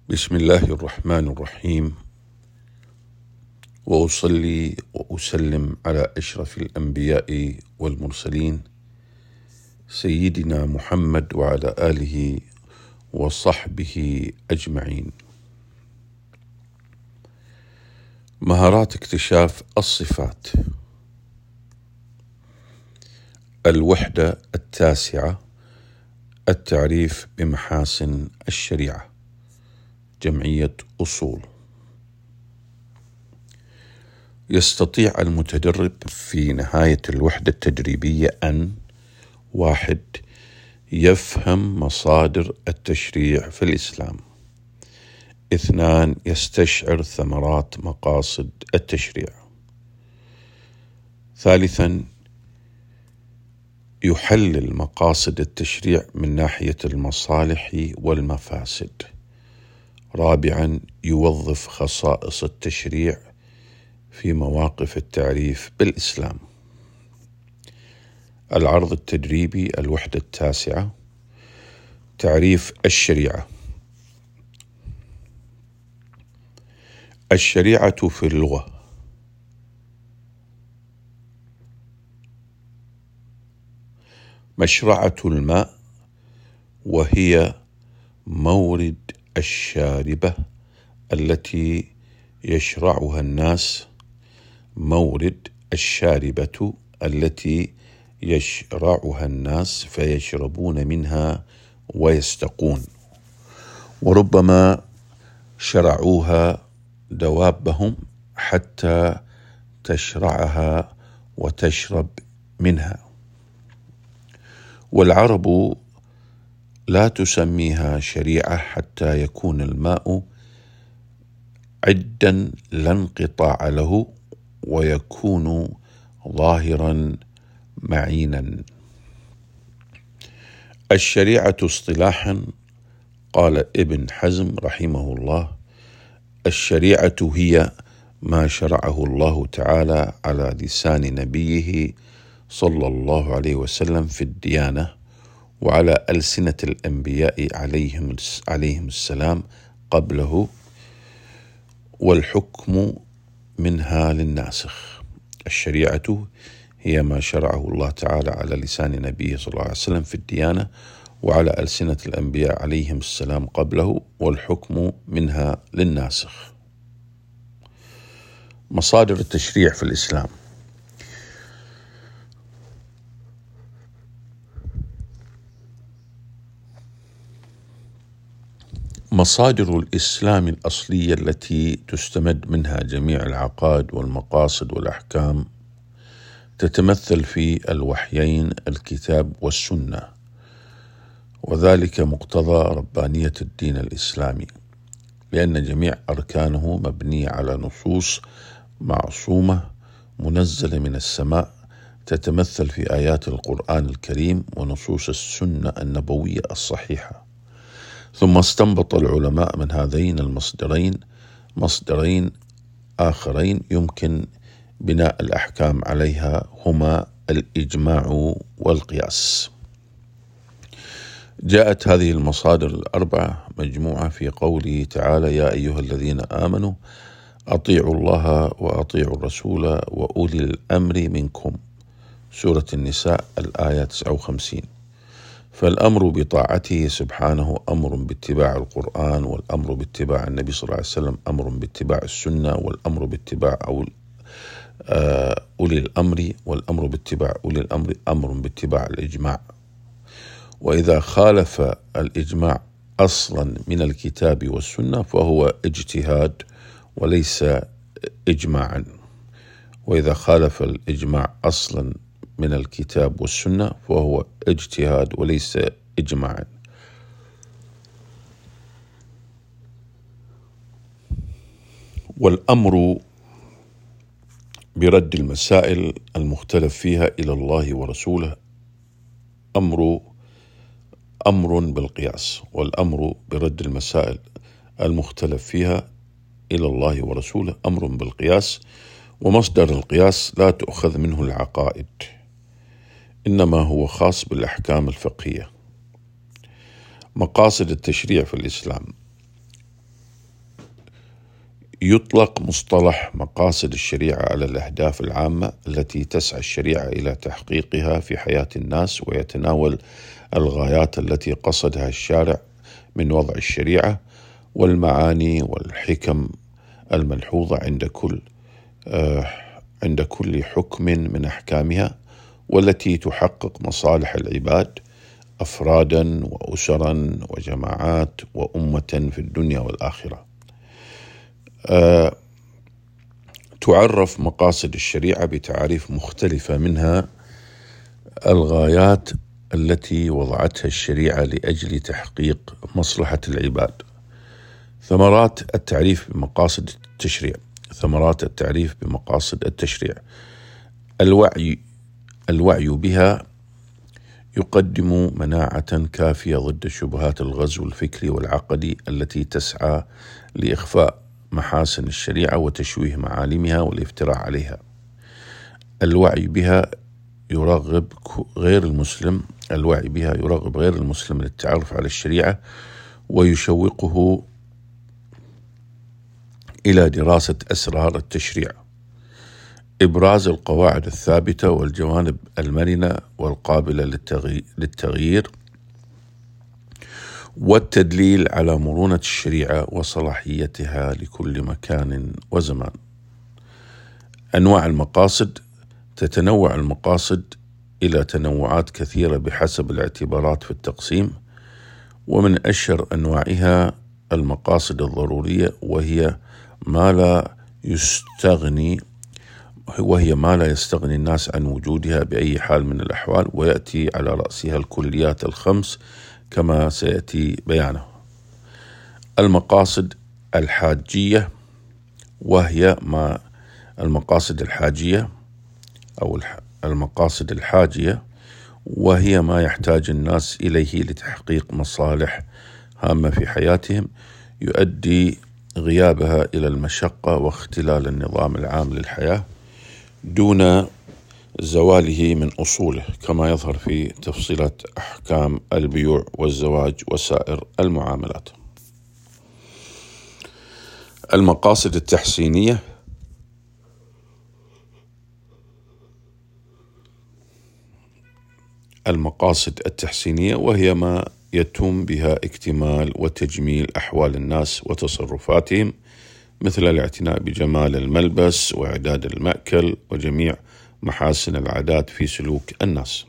بسم الله الرحمن الرحيم، وأصلي وأسلم على أشرف الأنبياء والمرسلين سيدنا محمد وعلى آله وصحبه أجمعين. مهارات اكتشاف الصفات. الوحدة 9، التعريف بمحاسن الشريعة، جمعية أصول. يستطيع المتدرب في نهاية الوحدة التدريبية أن: 1. يفهم مصادر التشريع في الإسلام. 2. يستشعر ثمرات مقاصد التشريع. 3. يحلل مقاصد التشريع من ناحية المصالح والمفاسد. 4. يوظف خصائص التشريع في مواقف التعريف بالإسلام. العرض التدريبي الوحدة 9، تعريف الشريعة. الشريعة في اللغة مشرعة الماء، وهي مورد الشاربة التي يشرعها الناس، مورد الشاربة التي يشرعها الناس فيشربون منها ويستقون، وربما شرعوها دوابهم حتى تشرعها وتشرب منها. والعرب لا تسميها شريعة حتى يكون الماء عدا لا انقطاع له، ويكون ظاهرا معينا. الشريعة اصطلاحا، قال ابن حزم رحمه الله: الشريعة هي ما شرعه الله تعالى على لسان نبيه صلى الله عليه وسلم في الديانة، وعلى ألسنة الأنبياء عليهم السلام قبله، والحكم منها للناسخ. الشريعة هي ما شرعه الله تعالى على لسان نبيه صلى الله عليه وسلم في الديانة، وعلى ألسنة الأنبياء عليهم السلام قبله، والحكم منها للناسخ. مصادر التشريع في الإسلام. مصادر الإسلام الأصلية التي تستمد منها جميع العقائد والمقاصد والأحكام تتمثل في الوحيين الكتاب والسنة، وذلك مقتضى ربانية الدين الإسلامي، لأن جميع أركانه مبنية على نصوص معصومة منزلة من السماء، تتمثل في آيات القرآن الكريم ونصوص السنة النبوية الصحيحة. ثم استنبط العلماء من هذين المصدرين مصدرين آخرين يمكن بناء الأحكام عليها، هما الإجماع والقياس. جاءت هذه المصادر الأربعة مجموعة في قوله تعالى: يا أيها الذين آمنوا أطيعوا الله وأطيعوا الرسول وأولي الأمر منكم، سورة النساء الآية 59. فالأمر بطاعته سبحانه أمر باتباع القرآن، والأمر باتباع النبي صلى الله عليه وسلم أمر باتباع السنة، والأمر باتباع أولي الأمر، والأمر باتباع أولي الأمر أمر باتباع الإجماع. وإذا خالف الإجماع أصلا من الكتاب والسنة فهو اجتهاد وليس إجماعا، وإذا خالف الإجماع أصلا من الكتاب والسنة فهو اجتهاد وليس إجماعا. والأمر برد المسائل المختلف فيها إلى الله ورسوله أمر بالقياس، والأمر برد المسائل المختلف فيها إلى الله ورسوله أمر بالقياس. ومصدر القياس لا تؤخذ منه العقائد، إنما هو خاص بالأحكام الفقهية. مقاصد التشريع في الإسلام. يطلق مصطلح مقاصد الشريعة على الأهداف العامة التي تسعى الشريعة إلى تحقيقها في حياة الناس، ويتناول الغايات التي قصدها الشارع من وضع الشريعة والمعاني والحكم الملحوظة عند كل حكم من أحكامها، والتي تحقق مصالح العباد أفرادا وأسرا وجماعات وأمة في الدنيا والآخرة. تعرف مقاصد الشريعة بتعريف مختلفة، منها الغايات التي وضعتها الشريعة لأجل تحقيق مصلحة العباد. ثمرات التعريف بمقاصد التشريع. ثمرات التعريف بمقاصد التشريع: الوعي بها يقدم مناعة كافية ضد شبهات الغزو الفكري والعقدي التي تسعى لإخفاء محاسن الشريعة وتشويه معالمها والافتراء عليها. الوعي بها يرغب غير المسلم للتعرف على الشريعة ويشوقه إلى دراسة أسرار التشريع. إبراز القواعد الثابتة والجوانب المرنة والقابلة للتغيير، والتدليل على مرونة الشريعة وصلاحيتها لكل مكان وزمان. أنواع المقاصد: تتنوع المقاصد إلى تنوعات كثيرة بحسب الاعتبارات في التقسيم، ومن أشهر أنواعها المقاصد الضرورية، وهي ما لا يستغني الناس عن وجودها بأي حال من الأحوال، ويأتي على رأسها الكليات الخمس كما سيأتي بيانه. المقاصد الحاجية، وهي ما المقاصد الحاجية أو المقاصد الحاجية وهي ما يحتاج الناس إليه لتحقيق مصالح هامة في حياتهم، يؤدي غيابها إلى المشقة واختلال النظام العام للحياة دون زواله من أصوله، كما يظهر في تفصيلات أحكام البيوع والزواج وسائر المعاملات. المقاصد التحسينية: وهي ما يتم بها اكتمال وتجميل أحوال الناس وتصرفاتهم، مثل الاعتناء بجمال الملبس وإعداد المأكل وجميع محاسن العادات في سلوك الناس.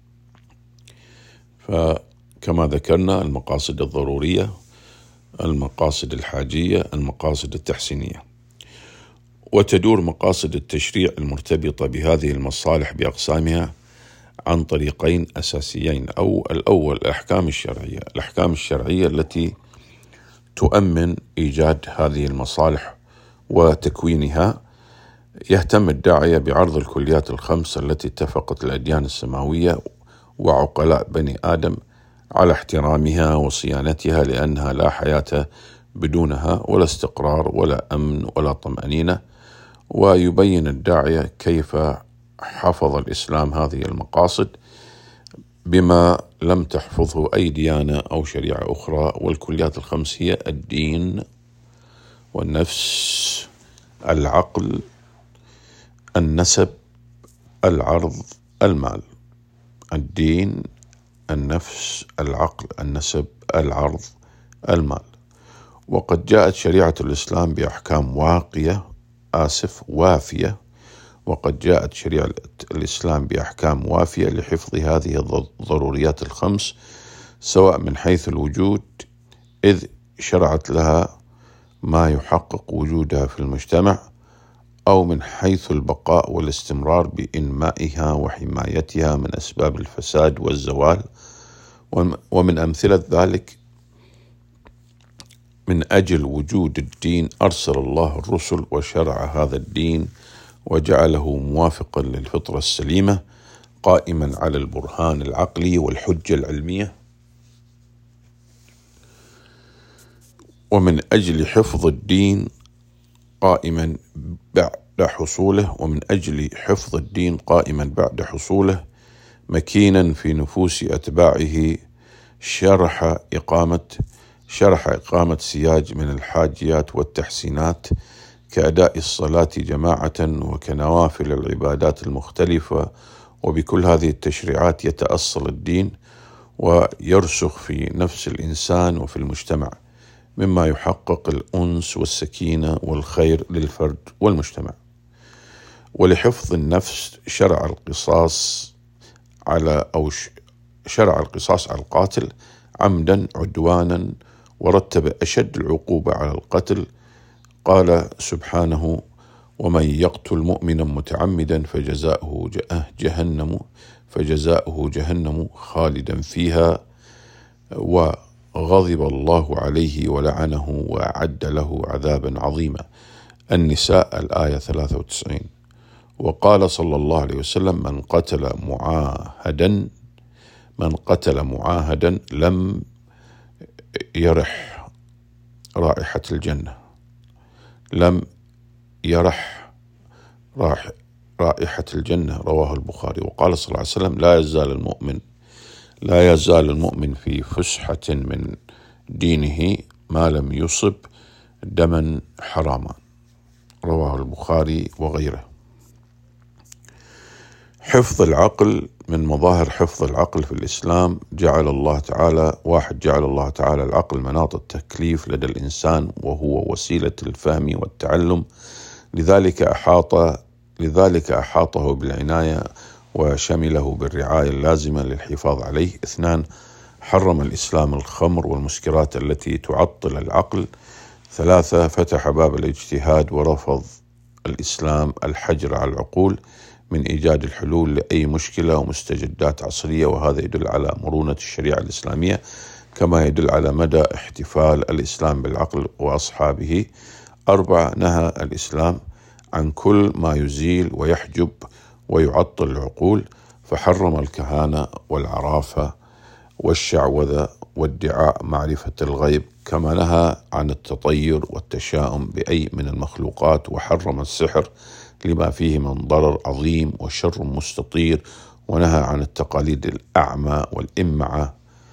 فكما ذكرنا: المقاصد الضرورية، المقاصد الحاجية، المقاصد التحسينية. وتدور مقاصد التشريع المرتبطة بهذه المصالح بأقسامها عن طريقين أساسيين. الأول الأحكام الشرعية التي تؤمن إيجاد هذه المصالح وتكوينها. يهتم الداعية بعرض الكليات الخمس التي اتفقت الأديان السماوية وعقلاء بني آدم على احترامها وصيانتها، لأنها لا حياة بدونها، ولا استقرار ولا أمن ولا طمأنينة. ويبين الداعية كيف حفظ الإسلام هذه المقاصد بما لم تحفظه أي ديانة أو شريعة أخرى. والكليات الخمس هي الدين والنفس، العقل، النسب، العرض، المال. الدين، النفس، العقل، النسب، العرض، المال. وقد جاءت شريعة الإسلام بأحكام وافية، وقد جاءت شريعة الإسلام بأحكام وافية لحفظ هذه الضروريات الخمس، سواء من حيث الوجود، إذ شرعت لها ما يحقق وجودها في المجتمع، أو من حيث البقاء والاستمرار بإنمائها وحمايتها من أسباب الفساد والزوال. ومن أمثلة ذلك: من أجل وجود الدين أرسل الله الرسل وشرع هذا الدين وجعله موافقا للفطرة السليمة، قائما على البرهان العقلي والحجة العلمية. ومن أجل حفظ الدين قائما بعد حصوله مكينا في نفوس أتباعه، شرح إقامة سياج من الحاجيات والتحسينات كأداء الصلاة جماعة وكنوافل العبادات المختلفة. وبكل هذه التشريعات يتأصل الدين ويرسخ في نفس الإنسان وفي المجتمع، مما يحقق الأنس والسكينة والخير للفرد والمجتمع. ولحفظ النفس شرع القصاص على القاتل عمدا عدوانا، ورتب أشد العقوبة على القتل. قال سبحانه: ومن يقتل مؤمنا متعمدا فجزاؤه جهنم خالدا فيها وغضب الله عليه ولعنه وأعد له عذابا عظيما. النساء الآية 93. وقال صلى الله عليه وسلم: من قتل معاهدا لم يرح رائحة الجنة، لم يرح رائحة الجنة، رواه البخاري. وقال صلى الله عليه وسلم: لا يزال المؤمن في فسحة من دينه ما لم يصب دما حراما، رواه البخاري وغيره. حفظ العقل. من مظاهر حفظ العقل في الإسلام جعل الله تعالى العقل مناط التكليف لدى الإنسان، وهو وسيلة الفهم والتعلم، لذلك أحاطه بالعناية وشمله بالرعاية اللازمة للحفاظ عليه. 2. حرم الإسلام الخمر والمسكرات التي تعطل العقل. 3. فتح باب الاجتهاد، ورفض الإسلام الحجر على العقول من إيجاد الحلول لأي مشكلة ومستجدات عصرية، وهذا يدل على مرونة الشريعة الإسلامية، كما يدل على مدى احتفال الإسلام بالعقل وأصحابه. 4. نهى الإسلام عن كل ما يزيل ويحجب ويعطل العقول، فحرم الكهانة والعرافة والشعوذة وادعاء معرفة الغيب، كما نهى عن التطير والتشاؤم بأي من المخلوقات، وحرم السحر لما فيه من ضرر عظيم وشر مستطير، ونهى عن التقاليد الأعمى والإمعة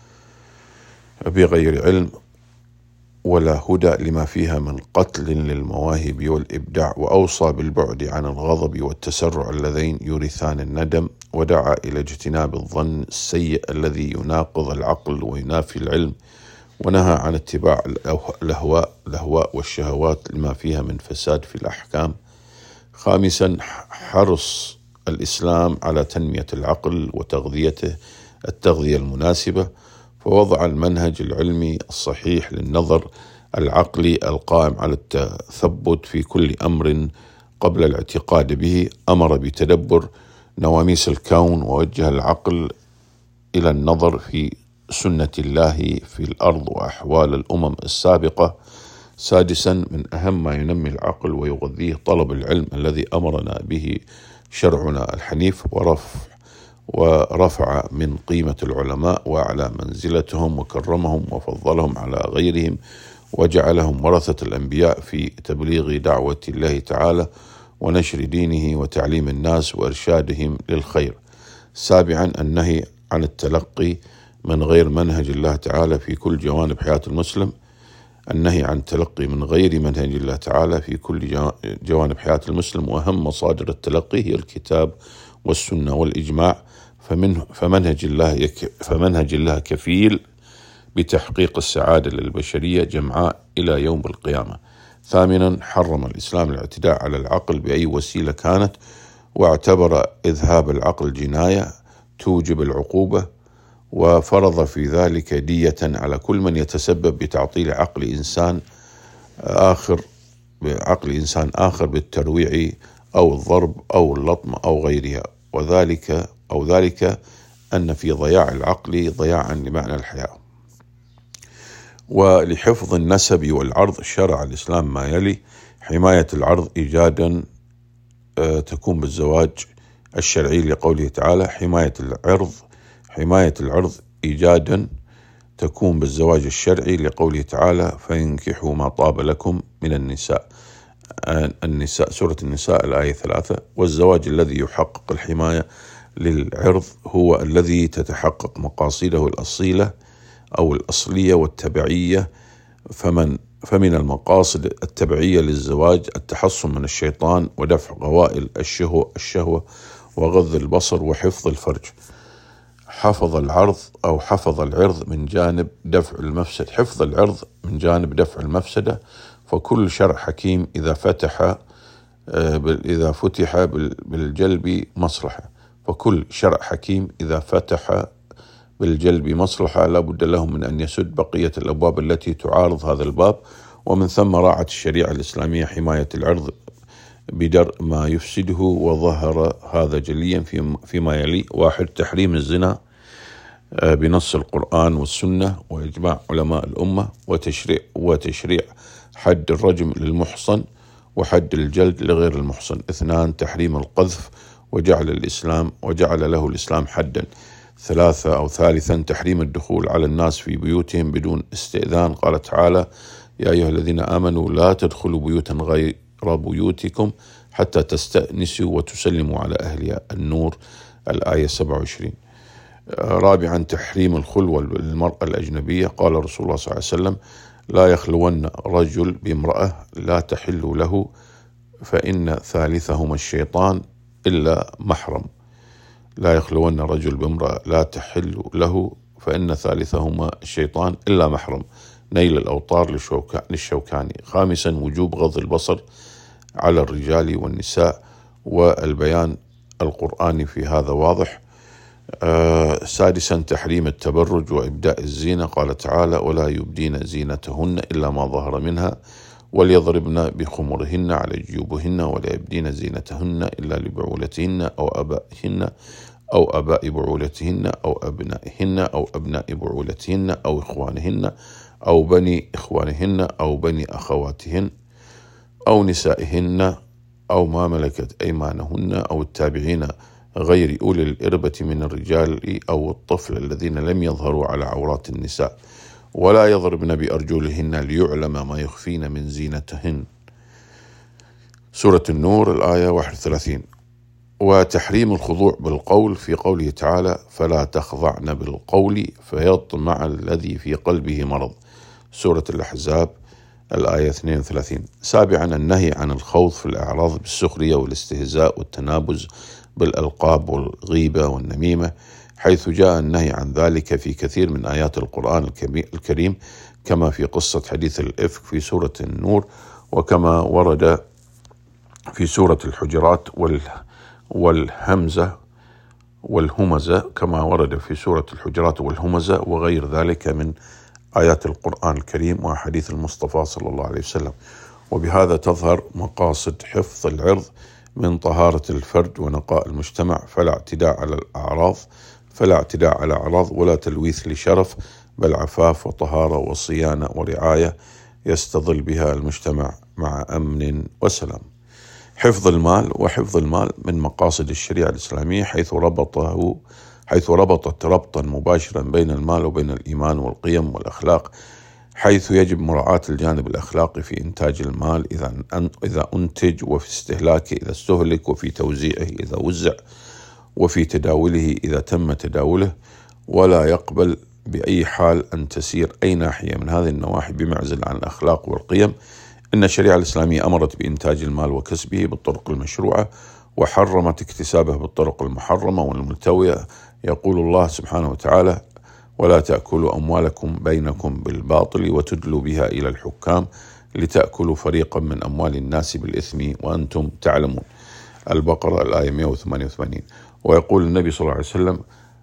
بغير علم ولا هدى لما فيها من قتل للمواهب والإبداع، وأوصى بالبعد عن الغضب والتسرع اللذين يورثان الندم، ودعا إلى اجتناب الظن السيء الذي يناقض العقل وينافي العلم، ونهى عن اتباع الأهواء والشهوات لما فيها من فساد في الأحكام. 5. حرص الإسلام على تنمية العقل وتغذيته التغذية المناسبة، فوضع المنهج العلمي الصحيح للنظر العقلي القائم على التثبت في كل أمر قبل الاعتقاد به. أمر بتدبر نواميس الكون، ووجه العقل إلى النظر في سنة الله في الأرض وأحوال الأمم السابقة. 6. من أهم ما ينمي العقل ويغذيه طلب العلم الذي أمرنا به شرعنا الحنيف، ورفع من قيمة العلماء وأعلى منزلتهم وكرمهم وفضلهم على غيرهم، وجعلهم ورثة الأنبياء في تبليغ دعوة الله تعالى ونشر دينه وتعليم الناس وإرشادهم للخير. 7. النهي عن التلقي من غير منهج الله تعالى في كل جوانب حياة المسلم. النهي عن التلقي من غير منهج الله تعالى في كل جوانب حياة المسلم، وأهم مصادر التلقي هي الكتاب والسنة والإجماع، فمنهج الله كفيل بتحقيق السعادة للبشرية جمعاء إلى يوم القيامة. 8. حرم الإسلام الاعتداء على العقل بأي وسيلة كانت، واعتبر إذهاب العقل جناية توجب العقوبة، وفرض في ذلك دية على كل من يتسبب بتعطيل عقل إنسان آخر بالترويع أو الضرب أو اللطم أو غيرها، وذلك أن في ضياع العقل ضياعا لمعنى الحياة. ولحفظ النسب والعرض شرع الإسلام ما يلي: حماية العرض إيجادا تكون بالزواج الشرعي لقوله تعالى: حماية العرض إيجادا تكون بالزواج الشرعي لقوله تعالى: فينكحوا ما طاب لكم من النساء. سورة النساء الآية 3. والزواج الذي يحقق الحماية للعرض هو الذي تتحقق مقاصده الأصيلة أو الأصلية والتبعية فمن المقاصد التبعية للزواج التحصن من الشيطان ودفع غوائل الشهوة وغض البصر وحفظ الفرج. حفظ العرض من جانب دفع المفسدة. حفظ العرض من جانب دفع المفسدة، فكل شرع حكيم إذا فتح بالجلب مصلحة. فكل شرع حكيم إذا فتح بالجلب مصلحة لا بد له من أن يسد بقية الأبواب التي تعارض هذا الباب. ومن ثم راعت الشريعة الإسلامية حماية العرض بدرء ما يفسده، وظهر هذا جليا فيما يلي: 1. تحريم الزنا بنص القرآن والسنة وإجماع علماء الأمة، وتشريع حد الرجم للمحصن وحد الجلد لغير المحصن. 2. تحريم القذف وجعل له الإسلام حدا. 3. تحريم الدخول على الناس في بيوتهم بدون استئذان. قال تعالى: يا أيها الذين آمنوا لا تدخلوا بيوتا غير بيوتكم حتى تستأنسوا وتسلموا على أهلها. النور الآية 27. 4. تحريم الخلوة بالمرأة الأجنبية. قال رسول الله صلى الله عليه وسلم: لا يخلون رجل بامرأة لا تحل له فإن ثالثهما الشيطان إلا محرم. لا يخلون رجل بامرأة لا تحل له فإن ثالثهما الشيطان إلا محرم. نيل الأوطار للشوكاني. 5. وجوب غض البصر على الرجال والنساء، والبيان القرآني في هذا واضح. 6. تحريم التبرج وإبداء الزينة. قال تعالى: ولا يبدين زينتهن إلا ما ظهر منها وليضربن بخمرهن على جيوبهن ولا يبدين زينتهن إلا لبعولتهن أو آبائهن أو آباء بعولتهن أو أبنائهن أو أبناء بعولتهن أو إخوانهن أو بني إخوانهن أو بني أخواتهن أو نسائهن أو ما ملكت أيمانهن أو التابعين غير أولي الإربة من الرجال أو الطفل الذين لم يظهروا على عورات النساء، ولا يضربن بأرجلهن ليعلم ما يخفين من زينتهن. سورة النور الآية 31. وتحريم الخضوع بالقول في قوله تعالى: فلا تخضعن بالقول فيطمع الذي في قلبه مرض. سورة الأحزاب الآية 32. 7. النهي عن الخوض في الأعراض بالسخرية والاستهزاء والتنابز بالألقاب والغيبة والنميمة، حيث جاء النهي عن ذلك في كثير من آيات القرآن الكريم، كما في قصة حديث الإفك في سورة النور، وكما ورد في سورة الحجرات والهمزة والهمزة، كما ورد في سورة الحجرات والهمزة وغير ذلك من آيات القرآن الكريم وحديث المصطفى صلى الله عليه وسلم. وبهذا تظهر مقاصد حفظ العرض من طهارة الفرد ونقاء المجتمع، فلا اعتداء على أعراض ولا تلويث لشرف، بل عفاف وطهارة وصيانة ورعاية يستظل بها المجتمع مع أمن وسلام. حفظ المال من مقاصد الشريعة الإسلامية، حيث ربطت ربطا مباشرا بين المال وبين الإيمان والقيم والأخلاق، حيث يجب مراعاة الجانب الأخلاقي في إنتاج المال إذا أنتج، وفي استهلاكه إذا استهلك، وفي توزيعه إذا وزع، وفي تداوله إذا تم تداوله، ولا يقبل بأي حال أن تسير أي ناحية من هذه النواحي بمعزل عن الأخلاق والقيم. إن الشريعة الإسلامية أمرت بإنتاج المال وكسبه بالطرق المشروعة، وحرمت اكتسابه بالطرق المحرمة والملتوية. يقول الله سبحانه وتعالى: ولا تأكلوا أموالكم بينكم بالباطل وتدلوا بها إلى الحكام لتأكلوا فريقا من أموال الناس بالإثم وأنتم تعلمون. البقرة الآية 188. ويقول النبي صلى الله عليه وسلم: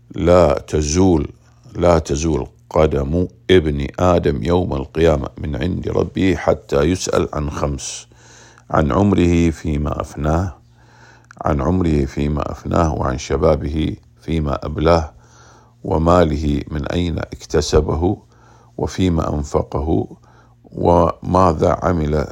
لا تزول قدم ابن آدم يوم القيامة من عند ربه حتى يسأل عن 5: عن عمره فيما أفناه، وعن شبابه فيما أبلاه، وماله من أين اكتسبه، وفيما أنفقه، وماذا عمل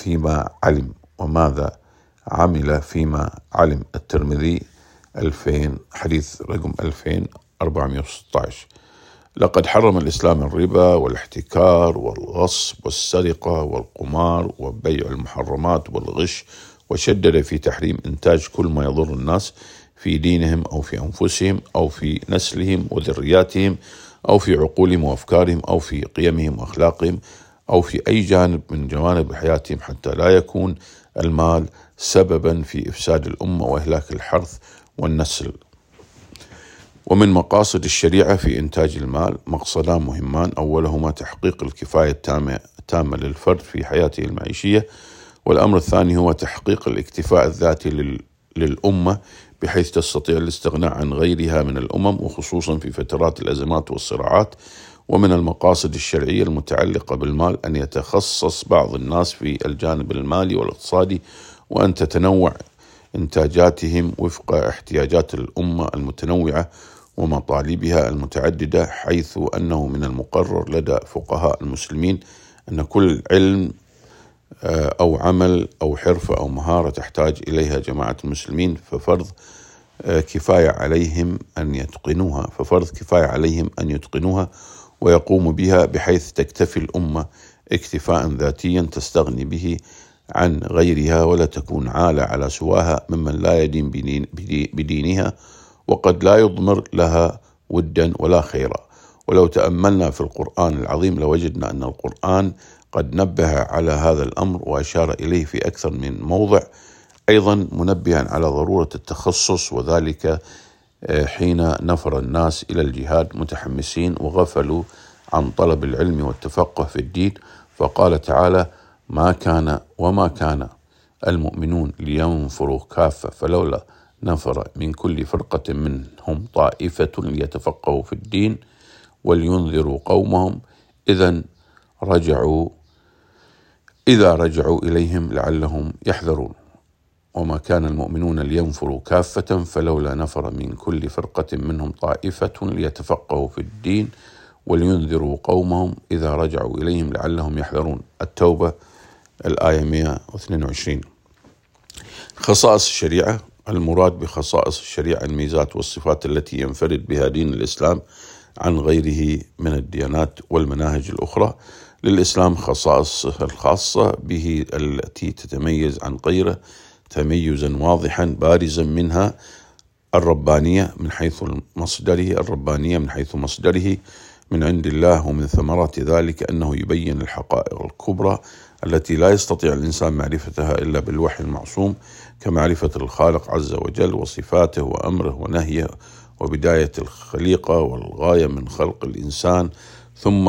فيما علم. الترمذي 2000 حديث رقم 2416. لقد حرم الإسلام الربا والاحتكار والغصب والسرقة والقمار وبيع المحرمات والغش، وشدد في تحريم إنتاج كل ما يضر الناس في دينهم أو في أنفسهم أو في نسلهم وذرياتهم أو في عقولهم وأفكارهم أو في قيمهم وأخلاقهم أو في أي جانب من جوانب حياتهم، حتى لا يكون المال سببا في إفساد الأمة وإهلاك الحرث والنسل. ومن مقاصد الشريعة في إنتاج المال مقصدان مهمان: أولهما تحقيق الكفاية التامة للفرد في حياته المعيشية، والأمر الثاني هو تحقيق الاكتفاء الذاتي للأمة بحيث تستطيع الاستغناء عن غيرها من الأمم، وخصوصا في فترات الأزمات والصراعات. ومن المقاصد الشرعية المتعلقة بالمال أن يتخصص بعض الناس في الجانب المالي والاقتصادي، وأن تتنوع إنتاجاتهم وفق احتياجات الأمة المتنوعة ومطالبها المتعددة، حيث أنه من المقرر لدى فقهاء المسلمين أن كل علم أو عمل أو حرفة أو مهارة تحتاج إليها جماعة المسلمين ففرض كفاية عليهم أن يتقنوها ويقوموا بها، بحيث تكتفي الأمة اكتفاء ذاتيا تستغني به عن غيرها، ولا تكون عالة على سواها ممن لا يدين بدينها وقد لا يضمر لها ودا ولا خيرا. ولو تأملنا في القرآن العظيم لوجدنا أن القرآن قد نبه على هذا الأمر وأشار إليه في أكثر من موضع، أيضا منبها على ضرورة التخصص، وذلك حين نفر الناس إلى الجهاد متحمسين وغفلوا عن طلب العلم والتفقه في الدين، فقال تعالى: وما كان المؤمنون لينفروا كافة فلولا نفر من كل فرقة منهم طائفة ليتفقهوا في الدين ولينذروا قومهم إذا رجعوا إليهم لعلهم يحذرون. وما كان المؤمنون لينفروا كافة فلولا نفر من كل فرقة منهم طائفة ليتفقهوا في الدين ولينذروا قومهم إذا رجعوا إليهم لعلهم يحذرون. التوبة الآية 122. خصائص الشريعة: المراد بخصائص الشريعة الميزات والصفات التي ينفرد بها دين الإسلام عن غيره من الديانات والمناهج الأخرى. للإسلام خصائصه الخاصة به التي تتميز عن غيره تميزا واضحا بارزا، منها الربانية من حيث مصدره من عند الله، ومن ثمرات ذلك أنه يبين الحقائق الكبرى التي لا يستطيع الإنسان معرفتها إلا بالوحي المعصوم، كمعرفة الخالق عز وجل وصفاته وأمره ونهيه وبداية الخليقة والغاية من خلق الإنسان، ثم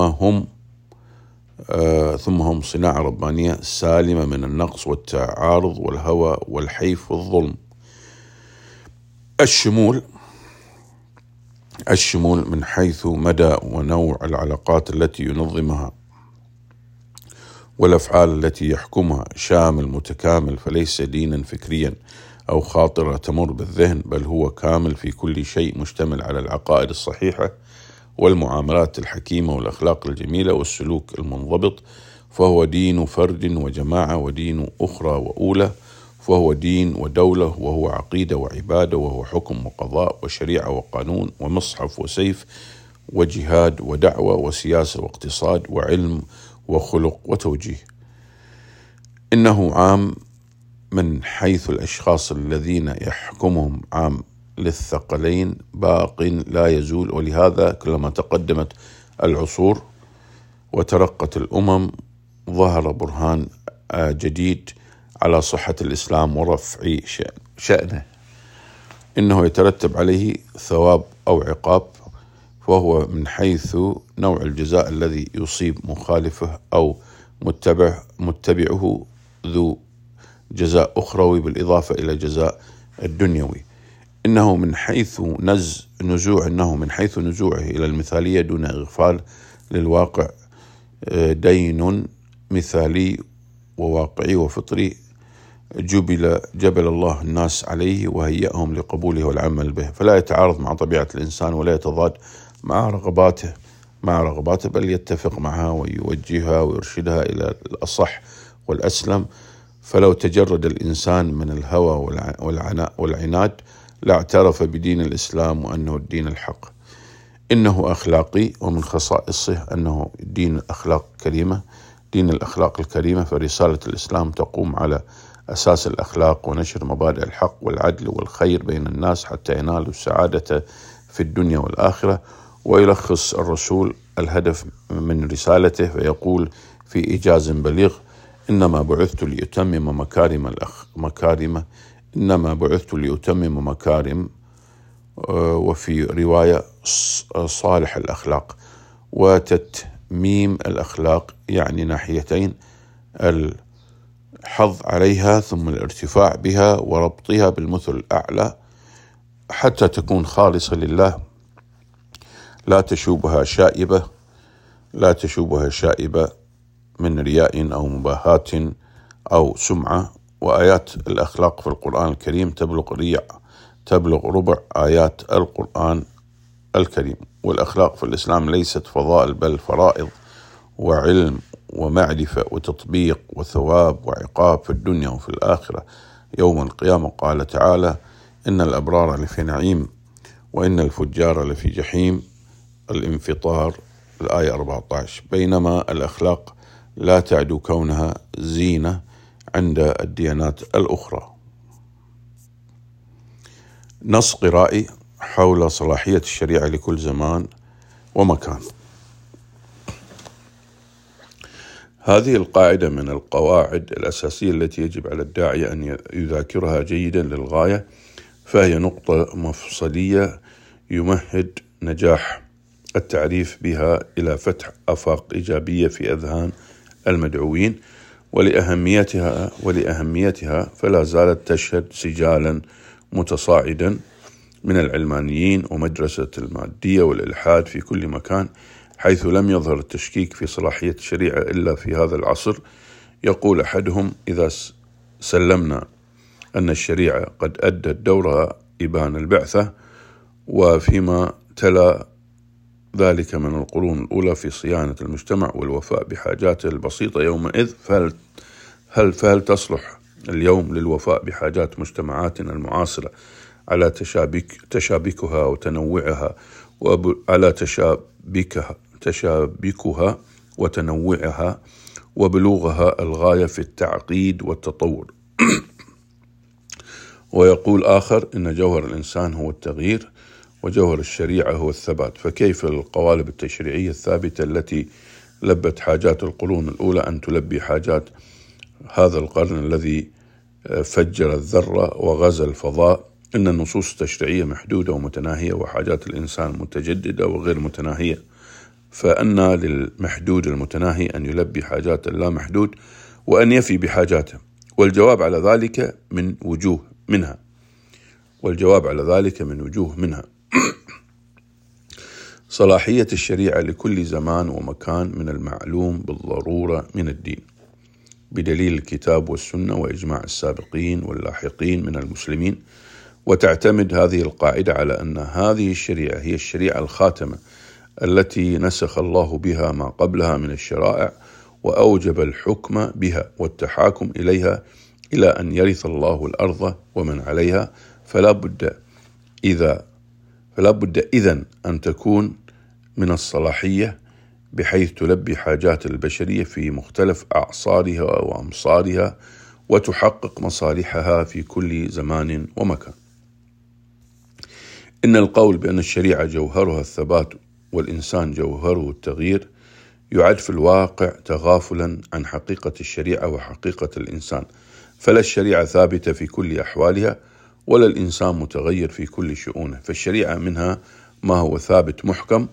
هم صناعة ربانية سالمة من النقص والتعارض والهوى والحيف والظلم. الشمول من حيث مدى ونوع العلاقات التي ينظمها والأفعال التي يحكمها، شامل متكامل، فليس دينا فكريا أو خاطرة تمر بالذهن، بل هو كامل في كل شيء، مشتمل على العقائد الصحيحة والمعاملات الحكيمة والأخلاق الجميلة والسلوك المنضبط، فهو دين فرد وجماعة ودين أخرى وأولى، فهو دين ودولة، وهو عقيدة وعبادة، وهو حكم وقضاء وشريعة وقانون ومصحف وسيف وجهاد ودعوة وسياسة واقتصاد وعلم وخلق وتوجيه. إنه عام من حيث الأشخاص الذين يحكمهم، عام للثقلين باق لا يزول، ولهذا كلما تقدمت العصور وترقت الأمم ظهر برهان جديد على صحة الإسلام ورفع شأنه، إنه يترتب عليه ثواب أو عقاب، وهو من حيث نوع الجزاء الذي يصيب مخالفه أو متبعه ذو جزاء أخروي بالإضافة إلى جزاء الدنيوي. إنه من حيث نزوعه إلى المثالية دون إغفال للواقع، دين مثالي وواقعي وفطري جبل الله الناس عليه وهيئهم لقبوله والعمل به، فلا يتعارض مع طبيعة الإنسان ولا يتضاد مع رغباته بل يتفق معها ويوجهها ويرشدها إلى الأصح والأسلم. فلو تجرد الإنسان من الهوى والعناد لاعترف بدين الإسلام وأنه الدين الحق. إنه أخلاقي، ومن خصائصه أنه دين الأخلاق الكريمة، فرسالة الإسلام تقوم على أساس الأخلاق ونشر مبادئ الحق والعدل والخير بين الناس حتى ينالوا السعادة في الدنيا والآخرة. ويلخص الرسول الهدف من رسالته فيقول في إيجاز بليغ: إنما بعثت لأتمم مكارم، وفي رواية صالح الأخلاق. وتتميم الأخلاق يعني ناحيتين: الحظ عليها ثم الارتفاع بها وربطها بالمثل الأعلى حتى تكون خالصة لله، لا تشوبها شائبة من رياء أو مباهاة أو سمعة. وآيات الأخلاق في القرآن الكريم تبلغ ربع آيات القرآن الكريم. والأخلاق في الإسلام ليست فضائل بل فرائض وعلم ومعرفة وتطبيق وثواب وعقاب في الدنيا وفي الآخرة يوم القيامة. قال تعالى: إن الأبرار لفي نعيم وإن الفجار لفي جحيم. الانفطار الآية 14. بينما الأخلاق لا تعدو كونها زينة عند الديانات الأخرى. نص قرائي حول صلاحية الشريعة لكل زمان ومكان. هذه القاعدة من القواعد الأساسية التي يجب على الداعية أن يذاكرها جيدا للغاية، فهي نقطة مفصلية يمهد نجاح التعريف بها إلى فتح آفاق إيجابية في أذهان المدعوين. ولأهميتها فلا زالت تشهد سجالا متصاعدا من العلمانيين ومدرسة المادية والإلحاد في كل مكان، حيث لم يظهر التشكيك في صلاحية الشريعة إلا في هذا العصر. يقول أحدهم: إذا سلمنا أن الشريعة قد أدت دورها إبان البعثة، وفيما تلا ذلك من القرون الأولى في صيانة المجتمع والوفاء بحاجاته البسيطة يومئذ، فهل تصلح اليوم للوفاء بحاجات مجتمعاتنا المعاصرة على تشابكها وتنوعها وتنوعها وبلوغها الغاية في التعقيد والتطور؟ ويقول آخر: إن جوهر الإنسان هو التغيير وجوهر الشريعة هو الثبات، فكيف القوالب التشريعية الثابتة التي لبت حاجات القرون الأولى أن تلبي حاجات هذا القرن الذي فجر الذرة وغزا الفضاء؟ إن النصوص التشريعية محدودة ومتناهية، وحاجات الإنسان متجددة وغير متناهية، فأن للمحدود المتناهي أن يلبي حاجات اللامحدود وأن يفي بحاجاته. والجواب على ذلك من وجوه منها صلاحية الشريعة لكل زمان ومكان من المعلوم بالضرورة من الدين بدليل الكتاب والسنة وإجماع السابقين واللاحقين من المسلمين. وتعتمد هذه القاعدة على أن هذه الشريعة هي الشريعة الخاتمة التي نسخ الله بها ما قبلها من الشرائع، وأوجب الحكم بها والتحاكم إليها إلى أن يرث الله الأرض ومن عليها. فلا بد إذن أن تكون من الصلاحية بحيث تلبي حاجات البشرية في مختلف أعصارها وأمصارها وتحقق مصالحها في كل زمان ومكان. إن القول بأن الشريعة جوهرها الثبات والإنسان جوهره التغيير يعد في الواقع تغافلا عن حقيقة الشريعة وحقيقة الإنسان، فلا الشريعة ثابتة في كل أحوالها ولا الإنسان متغير في كل شؤونه. فالشريعة منها ما هو ثابت محكم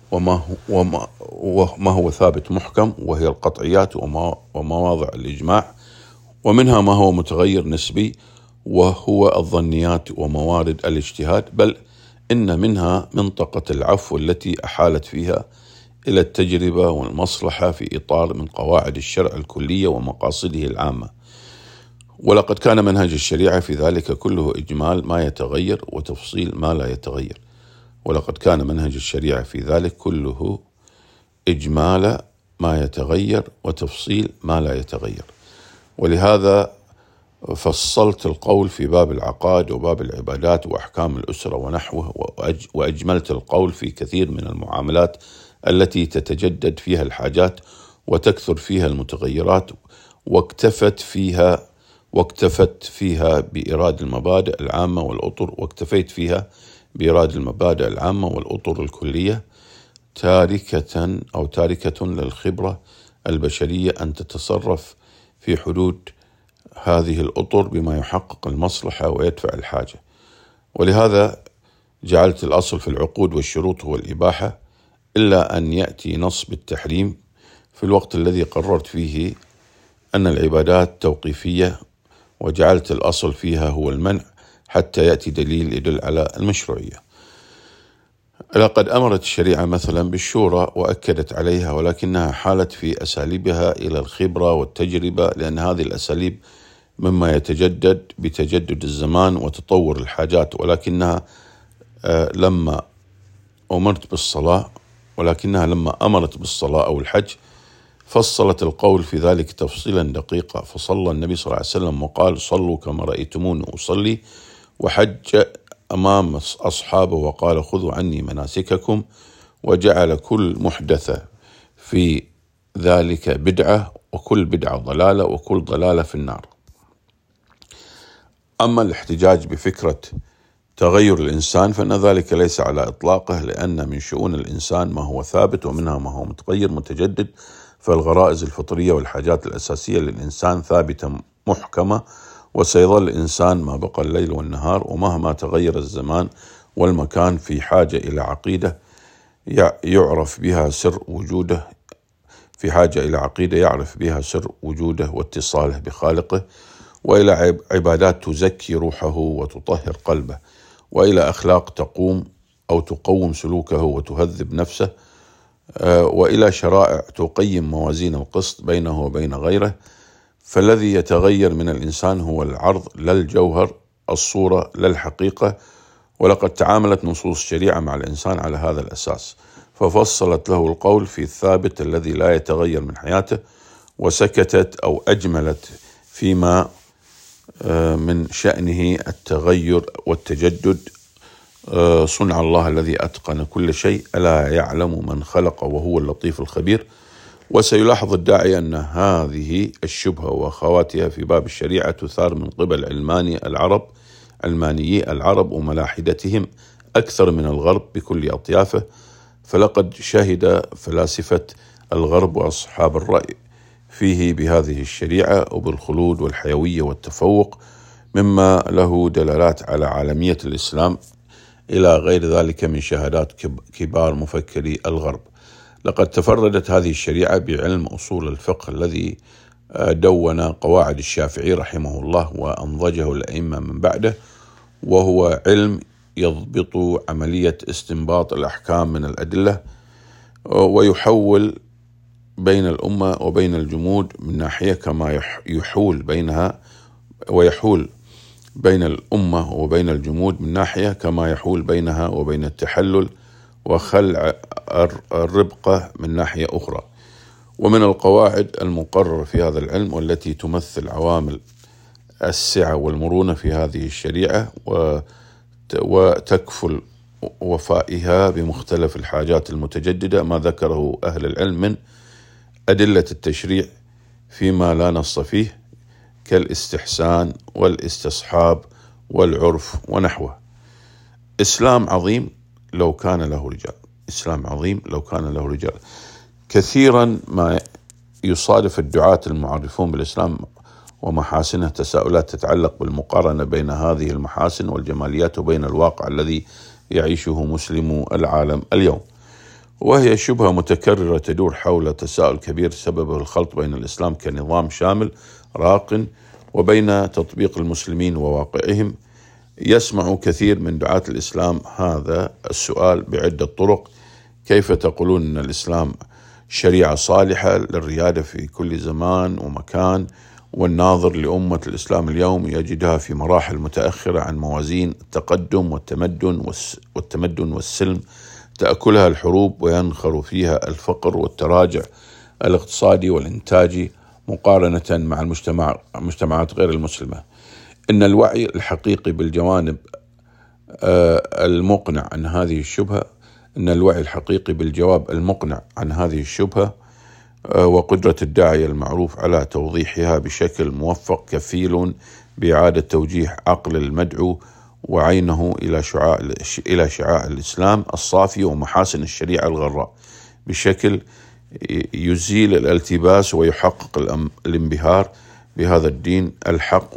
وهي القطعيات ومواضع الإجماع، ومنها ما هو متغير نسبي وهو الظنيات وموارد الاجتهاد، بل إن منها منطقة العفو التي أحالت فيها إلى التجربة والمصلحة في إطار من قواعد الشرع الكلية ومقاصده العامة. ولقد كان منهج الشريعة في ذلك كله إجمال ما يتغير وتفصيل ما لا يتغير. ولهذا فصلت القول في باب العقائد وباب العبادات وأحكام الأسرة ونحوه، وأجملت القول في كثير من المعاملات التي تتجدد فيها الحاجات وتكثر فيها المتغيرات، واكتفيت فيها بإيراد المبادئ العامة والأطر الكلية، تاركة للخبرة البشرية أن تتصرف في حدود هذه الأطر بما يحقق المصلحة ويدفع الحاجة. ولهذا جعلت الأصل في العقود والشروط هو الإباحة، إلا أن يأتي نص بالتحريم في الوقت الذي قررت فيه أن العبادات توقيفية، وجعلت الأصل فيها هو المنع حتى يأتي دليل يدل على المشروعية. لقد أمرت الشريعة مثلا بالشورى وأكدت عليها، ولكنها حالت في أساليبها إلى الخبرة والتجربة، لأن هذه الأساليب مما يتجدد بتجدد الزمان وتطور الحاجات. ولكنها لما أمرت بالصلاة أو الحج فصلت القول في ذلك تفصيلا دقيقا، فصلى النبي صلى الله عليه وسلم وقال: صلوا كما رأيتموني أصلي، وحج أمام أصحابه وقال: خذوا عني مناسككم، وجعل كل محدثة في ذلك بدعة، وكل بدعة ضلالة، وكل ضلالة في النار. أما الاحتجاج بفكرة تغير الإنسان فإن ذلك ليس على إطلاقه، لأن من شؤون الإنسان ما هو ثابت ومنها ما هو متغير متجدد، فالغرائز الفطرية والحاجات الأساسية للإنسان ثابتة محكمة، وسيظل الإنسان ما بقى الليل والنهار ومهما تغير الزمان والمكان في حاجة إلى عقيدة يعرف بها سر وجوده، واتصاله بخالقه، وإلى عبادات تزكي روحه وتطهر قلبه، وإلى أخلاق تقوم سلوكه وتهذب نفسه، وإلى شرائع تقيم موازين القسط بينه وبين غيره. فالذي يتغير من الإنسان هو العرض لا الجوهر، الصورة لا الحقيقة. ولقد تعاملت نصوص الشريعة مع الإنسان على هذا الأساس، ففصلت له القول في الثابت الذي لا يتغير من حياته، وسكتت أو أجملت فيما من شأنه التغير والتجدد. صنع الله الذي أتقن كل شيء، ألا يعلم من خلق وهو اللطيف الخبير. وسيلاحظ الداعي أن هذه الشبهة وأخواتها في باب الشريعة تثار من قبل علمانيي العرب وملاحدتهم أكثر من الغرب بكل أطيافه. فلقد شهد فلاسفة الغرب وأصحاب الرأي فيه بهذه الشريعة وبالخلود والحيوية والتفوق، مما له دلالات على عالمية الإسلام إلى غير ذلك من شهادات كبار مفكري الغرب. لقد تفردت هذه الشريعة بعلم أصول الفقه الذي دون قواعد الشافعي رحمه الله وأنضجه الأئمة من بعده، وهو علم يضبط عملية استنباط الأحكام من الأدلة، ويحول بين الأمة وبين الجمود من ناحية، كما يحول بين الأمة وبين الجمود من ناحية، كما يحول بينها وبين التحلل وخلع الربقة من ناحية أخرى. ومن القواعد المقررة في هذا العلم والتي تمثل عوامل السعة والمرونة في هذه الشريعة وتكفل وفائها بمختلف الحاجات المتجددة ما ذكره أهل العلم من أدلة التشريع فيما لا نص فيه، كالاستحسان والاستصحاب والعرف ونحوه. إسلام عظيم لو كان له رجال. كثيرا ما يصادف الدعاة المعرفون بالإسلام ومحاسنه تساؤلات تتعلق بالمقارنة بين هذه المحاسن والجماليات وبين الواقع الذي يعيشه مسلمو العالم اليوم، وهي شبهة متكررة تدور حول تساؤل كبير سببه الخلط بين الإسلام كنظام شامل راق وبين تطبيق المسلمين وواقعهم. يسمع كثير من دعاة الإسلام هذا السؤال بعدة طرق: كيف تقولون أن الإسلام شريعة صالحة للريادة في كل زمان ومكان، والناظر لأمة الإسلام اليوم يجدها في مراحل متأخرة عن موازين التقدم والتمدن والسلم، تأكلها الحروب وينخر فيها الفقر والتراجع الاقتصادي والإنتاجي مقارنة مع المجتمعات غير المسلمة. إن الوعي الحقيقي بالجوانب المقنع عن هذه الشبهة بالجواب المقنع عن هذه الشبهة وقدرة الداعية المعروف على توضيحها بشكل موفق كفيل بإعادة توجيه عقل المدعو وعينه إلى شعاع الإسلام الصافي ومحاسن الشريعة الغراء بشكل يزيل الالتباس ويحقق الانبهار بهذا الدين الحق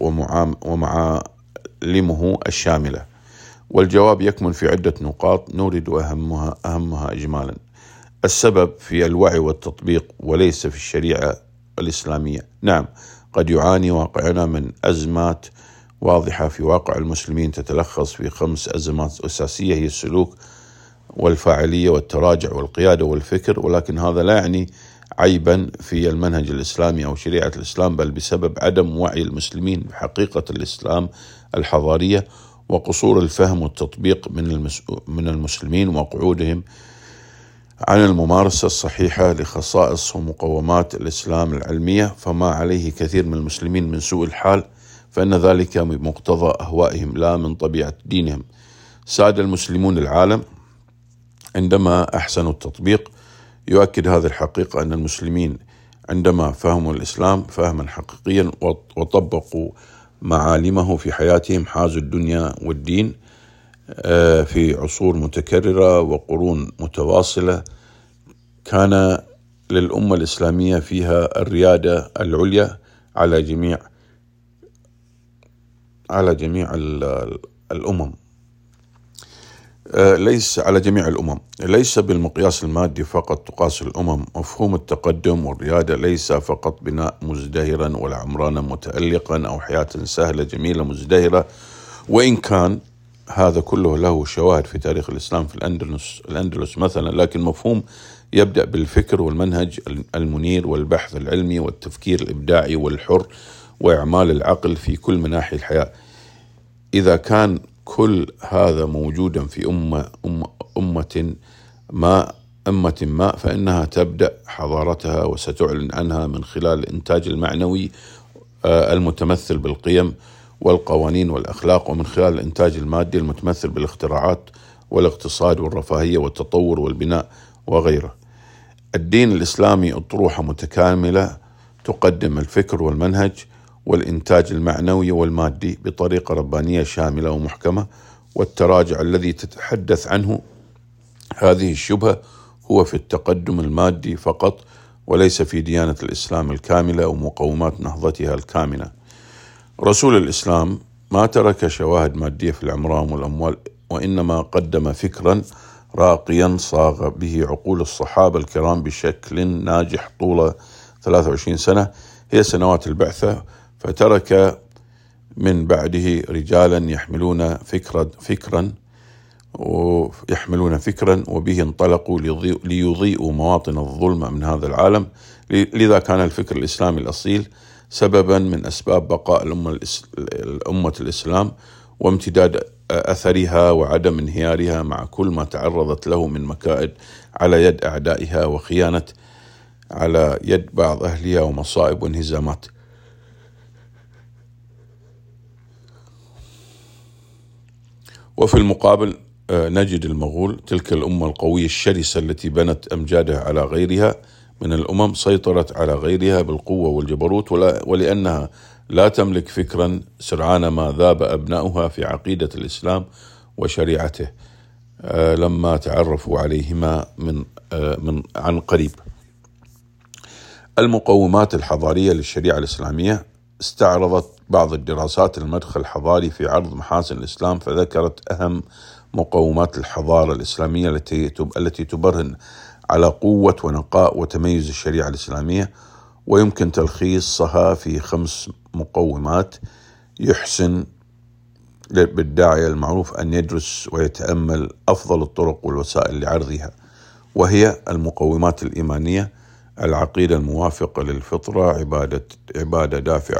ومعالمه الشاملة. والجواب يكمن في عدة نقاط نورد أهمها إجمالا. السبب في الوعي والتطبيق وليس في الشريعة الإسلامية. نعم، قد يعاني واقعنا من أزمات واضحة في واقع المسلمين تتلخص في 5 أزمات أساسية، هي السلوك والفاعلية والتراجع والقيادة والفكر، ولكن هذا لا يعني عيبا في المنهج الإسلامي أو شريعة الإسلام، بل بسبب عدم وعي المسلمين بحقيقة الإسلام الحضارية وقصور الفهم والتطبيق من المسلمين وقعودهم عن الممارسة الصحيحة لخصائص ومقومات الإسلام العلمية. فما عليه كثير من المسلمين من سوء الحال فإن ذلك بمقتضى أهوائهم لا من طبيعة دينهم. ساد المسلمون العالم عندما أحسنوا التطبيق. يؤكد هذه الحقيقة أن المسلمين عندما فهموا الإسلام فهما حقيقيا وطبقوا معالمه في حياتهم حازوا الدنيا والدين في عصور متكررة وقرون متواصلة. كان للأمة الإسلامية فيها الريادة العليا على جميع الأمم، ليس على جميع الأمم. ليس بالمقياس المادي فقط تقاس الأمم. مفهوم التقدم والريادة ليس فقط بناء مزدهرا ولا عمرانا متألقا أو حياة سهلة جميلة مزدهرة، وإن كان هذا كله له شواهد في تاريخ الإسلام في الأندلس مثلا، لكن مفهوم يبدأ بالفكر والمنهج المنير والبحث العلمي والتفكير الإبداعي والحر وإعمال العقل في كل مناحي الحياة. إذا كان كل هذا موجودا في أمة ما فإنها تبدأ حضارتها وستعلن عنها من خلال الإنتاج المعنوي المتمثل بالقيم والقوانين والأخلاق، ومن خلال الإنتاج المادي المتمثل بالاختراعات والاقتصاد والرفاهية والتطور والبناء وغيره. الدين الإسلامي أطروحة متكاملة تقدم الفكر والمنهج والإنتاج المعنوي والمادي بطريقة ربانية شاملة ومحكمة. والتراجع الذي تتحدث عنه هذه الشبهة هو في التقدم المادي فقط، وليس في ديانة الإسلام الكاملة ومقومات نهضتها الكامنة. رسول الإسلام ما ترك شواهد مادية في العمران والأموال، وإنما قدم فكرا راقيا صاغ به عقول الصحابة الكرام بشكل ناجح طول 23 سنة هي سنوات البعثة، فترك من بعده رجالا يحملون فكرا وبه انطلقوا ليضيئوا مواطن الظلم من هذا العالم. لذا كان الفكر الإسلامي الأصيل سببا من أسباب بقاء الأمة الإسلام وامتداد أثرها وعدم انهيارها مع كل ما تعرضت له من مكائد على يد أعدائها وخيانة على يد بعض أهلها ومصائب وانهزامات. وفي المقابل نجد المغول، تلك الأمة القوية الشرسة التي بنت أمجادها على غيرها من الأمم، سيطرت على غيرها بالقوة والجبروت، ولأنها لا تملك فكرا سرعان ما ذاب أبناؤها في عقيدة الإسلام وشريعته لما تعرفوا عليهما عن قريب. المقومات الحضارية للشريعة الإسلامية. استعرضت بعض الدراسات المدخل الحضاري في عرض محاسن الإسلام، فذكرت أهم مقومات الحضارة الإسلامية التي تبرهن على قوة ونقاء وتميز الشريعة الإسلامية، ويمكن تلخيصها في 5 مقومات يحسن بالداعية المعروف أن يدرس ويتأمل أفضل الطرق والوسائل لعرضها، وهي المقومات الإيمانية: العقيدة الموافقة للفطرة، عبادة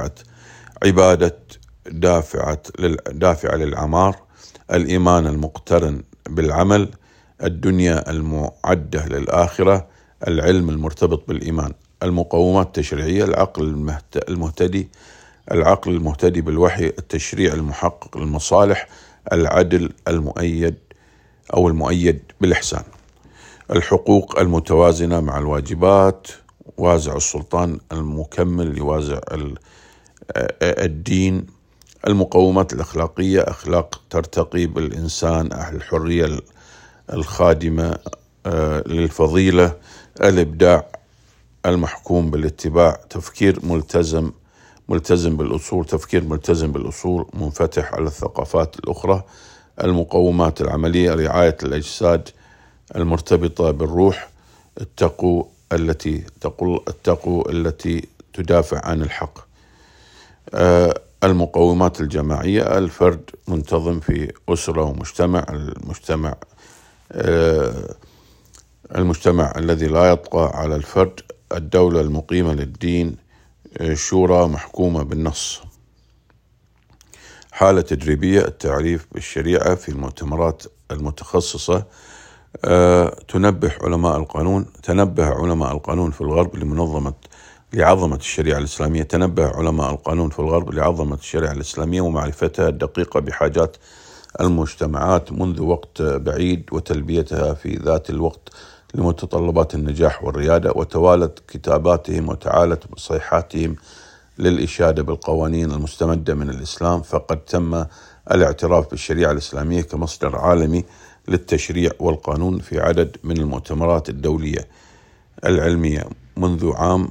دافعة للعمار، الإيمان المقترن بالعمل، الدنيا المعدة للآخرة، العلم المرتبط بالإيمان. المقومات التشريعية: العقل المهتدي بالوحي، التشريع المحقق للمصالح، العدل المؤيد بالإحسان، الحقوق المتوازنة مع الواجبات، وازع السلطان المكمل لوازع الدين. المقومات الأخلاقية: أخلاق ترتقي بالإنسان، الحرية الخادمة للفضيلة، الإبداع المحكوم بالاتباع، تفكير ملتزم بالأصول، تفكير ملتزم بالأصول، منفتح على الثقافات الأخرى. المقومات العملية: رعاية الأجساد المرتبطة بالروح، اتقوا التي تدافع عن الحق. المقومات الجماعية: الفرد منتظم في أسرة ومجتمع، المجتمع الذي لا يطغى على الفرد، الدولة المقيمة للدين، شورى محكومة بالنص. حالة تجريبية: التعريف بالشريعة في المؤتمرات المتخصصة. تنبه علماء القانون في الغرب لعظمة الشريعة الإسلامية. تنبه علماء القانون في الغرب لعظمة الشريعة الإسلامية ومعرفتها الدقيقة بحاجات المجتمعات منذ وقت بعيد، وتلبيتها في ذات الوقت لمتطلبات النجاح والريادة. وتوالت كتاباتهم وتعالت صيحاتهم للإشادة بالقوانين المستمدة من الإسلام، فقد تم الاعتراف بالشريعة الإسلامية كمصدر عالمي للتشريع والقانون في عدد من المؤتمرات الدولية العلمية منذ عام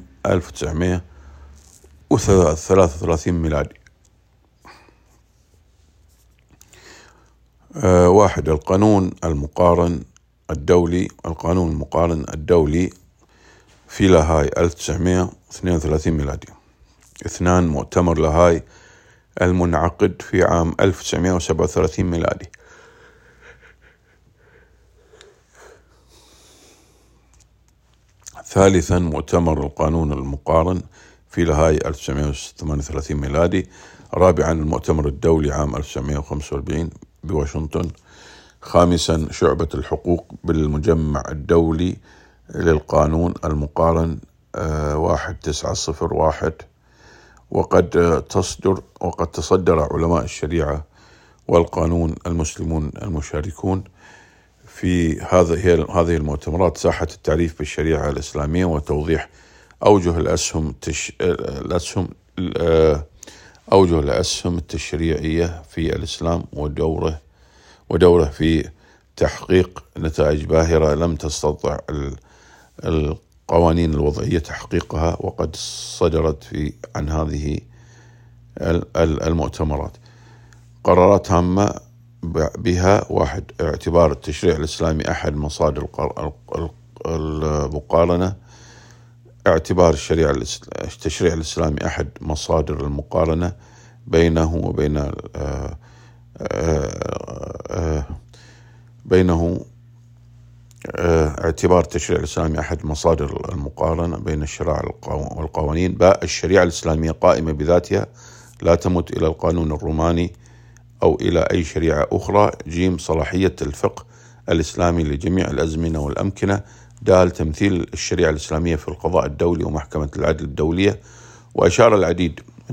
1933 ميلادي. 1. القانون المقارن الدولي في لاهاي 1932 ميلادي. 2. مؤتمر لاهاي المنعقد في عام 1937 ميلادي. 3. مؤتمر القانون المقارن في لاهاي 1938 ميلادي. 4. المؤتمر الدولي عام 1945 بواشنطن. 5. شعبة الحقوق بالمجمع الدولي للقانون المقارن 1901. وقد تصدر علماء الشريعة والقانون المسلمون المشاركون في هذه المؤتمرات ساحة التعريف بالشريعة الإسلامية وتوضيح أوجه الأسهم التشريعية في الإسلام ودوره في تحقيق نتائج باهرة لم تستطع القوانين الوضعية تحقيقها، وقد صدرت عن هذه المؤتمرات قرارات هامة بها: 1. اعتبار التشريع الإسلامي أحد مصادر المقارنة. اعتبار التشريع الإسلامي أحد مصادر المقارنة بينه وبين اعتبار التشريع الإسلامي أحد مصادر المقارنة بين الشرائع والقوانين. باء الشريعة الإسلامية قائمة بذاتها لا تمت إلى القانون الروماني أو إلى أي شريعة أخرى. جيم صلاحية الفقه الإسلامي لجميع الأزمنة والأمكنة. دال تمثيل الشريعة الإسلامية في القضاء الدولي ومحكمة العدل الدولية. وأشارت العديد من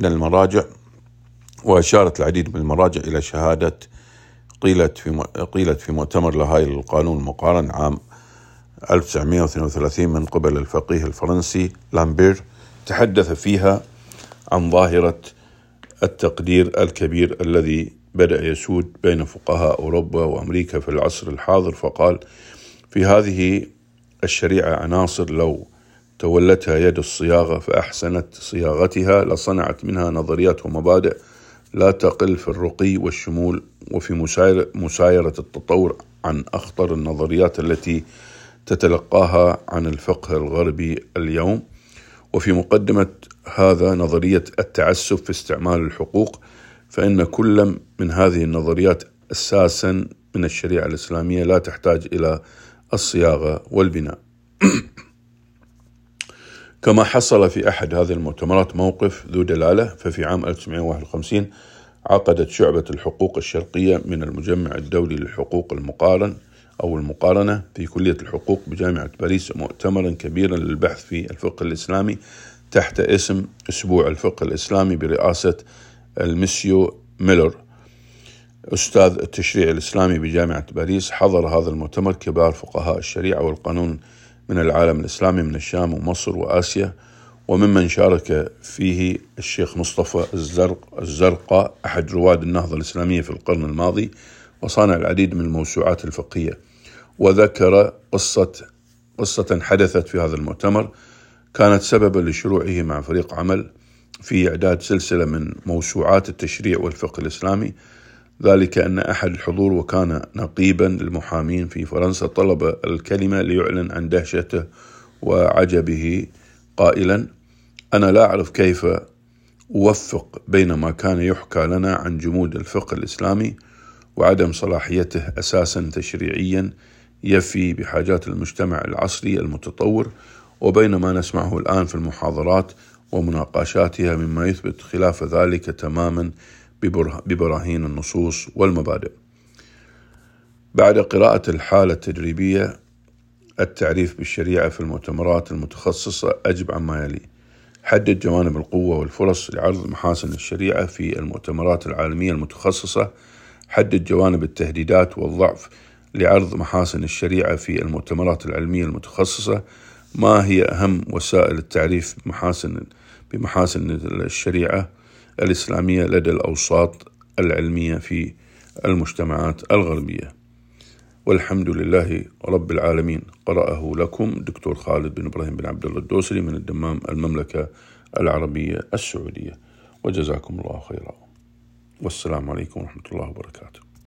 المراجع إلى شهادة قيلت في مؤتمر لاهاي للقانون المقارن عام 1932 من قبل الفقيه الفرنسي لامبير، تحدث فيها عن ظاهرة التقدير الكبير الذي بدأ يسود بين فقهاء أوروبا وأمريكا في العصر الحاضر، فقال: في هذه الشريعة عناصر لو تولتها يد الصياغة فأحسنت صياغتها لصنعت منها نظريات ومبادئ لا تقل في الرقي والشمول وفي مسايرة التطور عن أخطر النظريات التي تتلقاها عن الفقه الغربي اليوم. وفي مقدمة هذا نظرية التعسف في استعمال الحقوق، فإن كل من هذه النظريات أساسا من الشريعة الإسلامية لا تحتاج إلى الصياغة والبناء. كما حصل في أحد هذه المؤتمرات موقف ذو دلالة، ففي عام 1951 عقدت شعبة الحقوق الشرقية من المجمع الدولي للحقوق المقارنة في كلية الحقوق بجامعة باريس مؤتمرا كبيرا للبحث في الفقه الإسلامي تحت اسم أسبوع الفقه الإسلامي برئاسة المسيو ميلر أستاذ التشريع الإسلامي بجامعة باريس. حضر هذا المؤتمر كبار فقهاء الشريعة والقانون من العالم الإسلامي من الشام ومصر وآسيا، وممن شارك فيه الشيخ مصطفى الزرقاء أحد رواد النهضة الإسلامية في القرن الماضي وصانع العديد من الموسوعات الفقهية. وذكر قصة حدثت في هذا المؤتمر. كانت سببا لشروعه مع فريق عمل في إعداد سلسلة من موسوعات التشريع والفقه الإسلامي، ذلك أن أحد الحضور وكان نقيبا للمحامين في فرنسا طلب الكلمة ليعلن عن دهشته وعجبه قائلا: أنا لا أعرف كيف أوفق بين ما كان يحكى لنا عن جمود الفقه الإسلامي وعدم صلاحيته أساسا تشريعيا يفي بحاجات المجتمع العصري المتطور، وبين ما نسمعه الآن في المحاضرات ومناقشاتها مما يثبت خلاف ذلك تماما ببراهين النصوص والمبادئ. بعد قراءة الحالة التجريبية التعريف بالشريعة في المؤتمرات المتخصصة أجب عما يلي: حدد جوانب القوة والفرص لعرض محاسن الشريعة في المؤتمرات العالمية المتخصصة. حدد جوانب التهديدات والضعف لعرض محاسن الشريعة في المؤتمرات العلمية المتخصصة. ما هي أهم وسائل التعريف بمحاسن الشريعة الإسلامية لدى الأوساط العلمية في المجتمعات الغربية؟ والحمد لله رب العالمين. قرأه لكم دكتور خالد بن إبراهيم بن عبد الله الدوسري من الدمام، المملكة العربية السعودية، وجزاكم الله خيرا، والسلام عليكم ورحمة الله وبركاته.